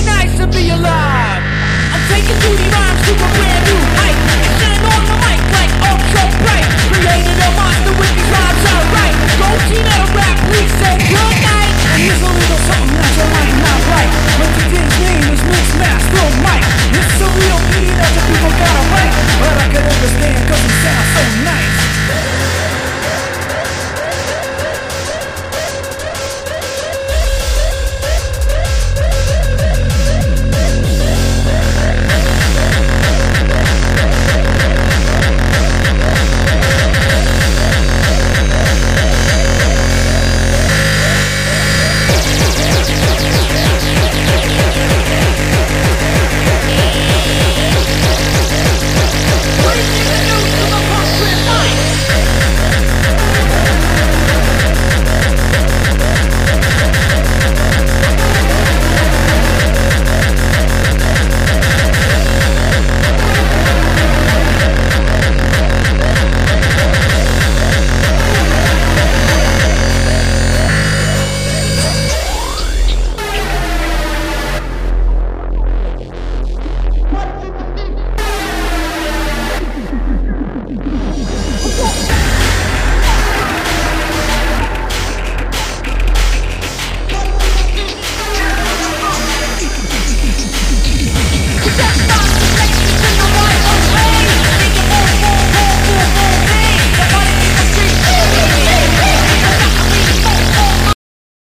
really nice to be alive. I'm taking duty rhymes to a brand new height. And shine on the mic like ultra bright. Created a monster with these rhymes I write. Go Tina to rap, please say good night. Here's a little something that you might not like. But today's name is Mixed Master Mike. It's a real need that the people gotta write. But I can understand cause it sounds so nice.